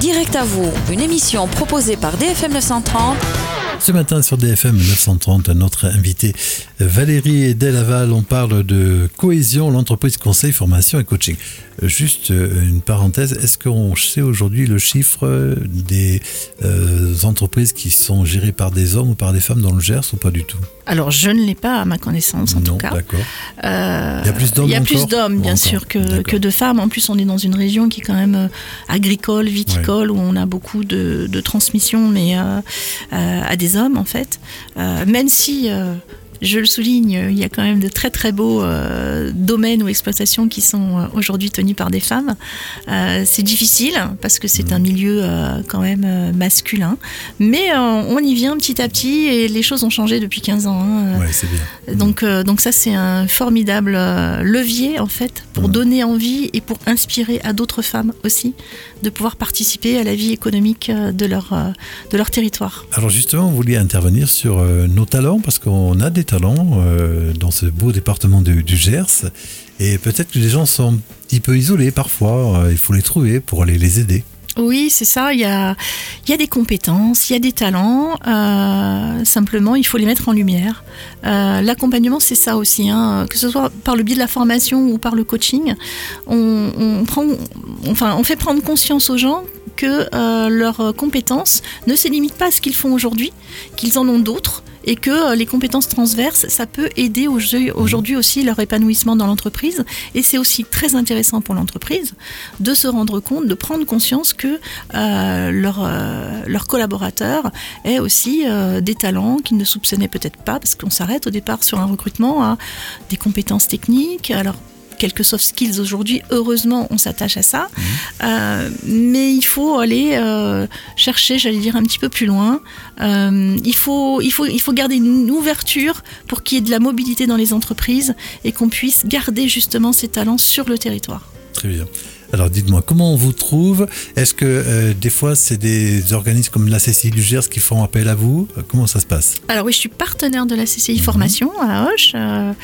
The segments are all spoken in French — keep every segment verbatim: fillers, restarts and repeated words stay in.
Direct à vous, une émission proposée par D F M neuf cent trente. Ce matin sur D F M neuf cent trente, notre invité Valérie Delaval, on parle de Cohésion, l'entreprise conseil, formation et coaching. Juste une parenthèse, est-ce qu'on sait aujourd'hui le chiffre des euh, entreprises qui sont gérées par des hommes ou par des femmes dans le Gers ou pas du tout? Alors je ne l'ai pas à ma connaissance en non, tout cas. D'accord. Euh, il y a plus d'hommes Il y a encore plus d'hommes bien bon, sûr que, que de femmes. En plus on est dans une région qui est quand même euh, agricole, viticole, ouais. où on a beaucoup de, de transmission mais euh, euh, à des hommes en fait. Euh, même si... Euh, Je le souligne, il y a quand même de très très beaux euh, domaines ou exploitations qui sont euh, aujourd'hui tenus par des femmes. Euh, c'est difficile parce que c'est mmh. un milieu euh, quand même euh, masculin, mais euh, on y vient petit à petit et les choses ont changé depuis quinze ans. Hein. Ouais, c'est bien. Donc, euh, donc ça c'est un formidable euh, levier en fait pour mmh. donner envie et pour inspirer à d'autres femmes aussi de pouvoir participer à la vie économique de leur, euh, de leur territoire. Alors justement, vous vouliez intervenir sur euh, nos talents parce qu'on a des talents euh, dans ce beau département du, du Gers et peut-être que les gens sont un petit peu isolés parfois, euh, il faut les trouver pour aller les aider. Oui, c'est ça, il y a, il y a des compétences, il y a des talents, euh, simplement il faut les mettre en lumière. Euh, l'accompagnement c'est ça aussi, hein, que ce soit par le biais de la formation ou par le coaching, on, on, prend, enfin, on fait prendre conscience aux gens que euh, leurs compétences ne se limitent pas à ce qu'ils font aujourd'hui, qu'ils en ont d'autres, et que les compétences transverses, ça peut aider aujourd'hui aussi leur épanouissement dans l'entreprise. Et c'est aussi très intéressant pour l'entreprise de se rendre compte, de prendre conscience que euh, leurs euh, leur collaborateurs aient aussi euh, des talents qu'ils ne soupçonnaient peut-être pas, parce qu'on s'arrête au départ sur un recrutement à des compétences techniques. Alors, quelques soft skills aujourd'hui, heureusement on s'attache à ça, mmh. euh, mais il faut aller euh, chercher, j'allais dire, un petit peu plus loin. Euh, il, faut, il, faut, il faut garder une ouverture pour qu'il y ait de la mobilité dans les entreprises et qu'on puisse garder justement ces talents sur le territoire. Très bien. Alors dites-moi, comment on vous trouve? Est-ce que euh, des fois c'est des organismes comme la C C I du Gers qui font appel à vous? Comment ça se passe? Alors oui, je suis partenaire de la C C I mmh. Formation à Auch. Euh,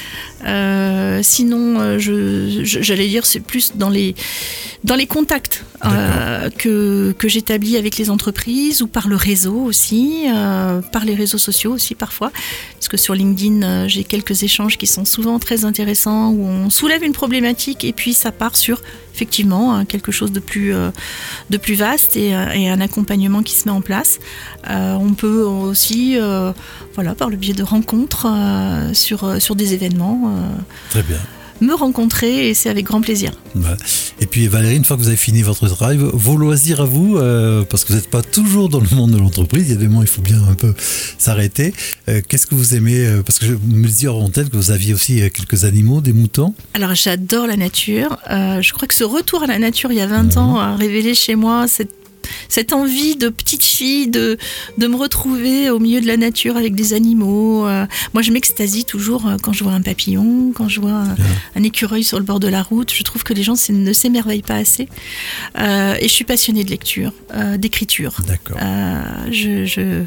euh, sinon, je, je, j'allais dire, c'est plus dans les, dans les contacts euh, que, que j'établis avec les entreprises ou par le réseau aussi, euh, par les réseaux sociaux aussi parfois. Parce que sur LinkedIn, j'ai quelques échanges qui sont souvent très intéressants où on soulève une problématique et puis ça part sur effectivement quelque chose de plus, euh, de plus vaste et, et un accompagnement qui se met en place. Euh, on peut aussi, euh, voilà, par le biais de rencontres euh, sur, sur des événements, euh, Très bien. me rencontrer et c'est avec grand plaisir. Voilà. Et puis Valérie, une fois que vous avez fini votre travail, vos loisirs à vous, euh, parce que vous n'êtes pas toujours dans le monde de l'entreprise, il y a des moments où il faut bien un peu s'arrêter. Euh, qu'est-ce que vous aimez? Parce que je me disais hors antenne que vous aviez aussi quelques animaux, des moutons. Alors j'adore la nature. Euh, je crois que ce retour à la nature il y a vingt mmh. ans a révélé chez moi cette cette envie de petite fille de, de me retrouver au milieu de la nature avec des animaux. Euh, moi, je m'extasie toujours quand je vois un papillon, quand je vois un, un écureuil sur le bord de la route. Je trouve que les gens ne s'émerveillent pas assez. Euh, et je suis passionnée de lecture, euh, d'écriture. D'accord. Euh, je... je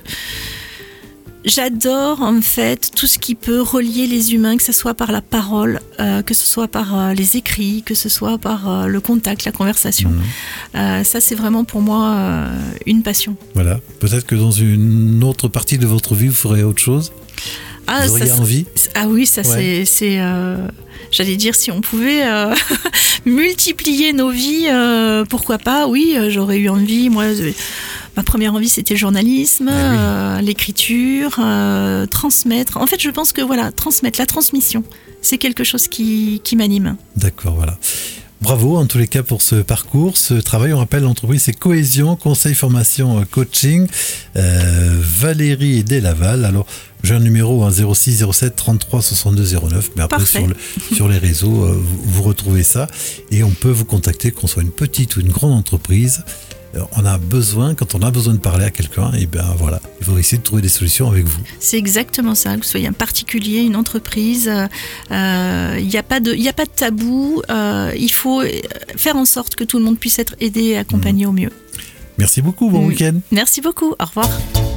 J'adore en fait tout ce qui peut relier les humains, que ce soit par la parole, euh, que ce soit par euh, les écrits, que ce soit par euh, le contact, la conversation. Mmh. Euh, ça c'est vraiment pour moi euh, une passion. Voilà, peut-être que dans une autre partie de votre vie vous ferez autre chose. Ah, vous auriez ça, envie? Ah oui, ça ouais. c'est... c'est euh, j'allais dire si on pouvait euh, multiplier nos vies, euh, pourquoi pas, oui, j'aurais eu envie, moi... Ma première envie, c'était le journalisme, ah oui. euh, l'écriture, euh, transmettre. En fait, je pense que voilà, transmettre, la transmission, c'est quelque chose qui, qui m'anime. D'accord, voilà. Bravo en tous les cas pour ce parcours, ce travail. On rappelle, l'entreprise c'est Cohésion, conseil, formation, coaching. Euh, Valérie Delaval. Alors, j'ai un numéro hein, zéro six zéro sept trente-trois soixante-deux zéro neuf. Mais après, sur, le, sur les réseaux, euh, vous, vous retrouvez ça. Et on peut vous contacter, qu'on soit une petite ou une grande entreprise. On a besoin, quand on a besoin de parler à quelqu'un, et bien voilà, il faut essayer de trouver des solutions avec vous. C'est exactement ça, que vous soyez un particulier, une entreprise, il euh, n'y a pas de, y a pas de tabou, euh, il faut faire en sorte que tout le monde puisse être aidé et accompagné mmh. au mieux. Merci beaucoup, bon mmh. week-end. Merci beaucoup, au revoir.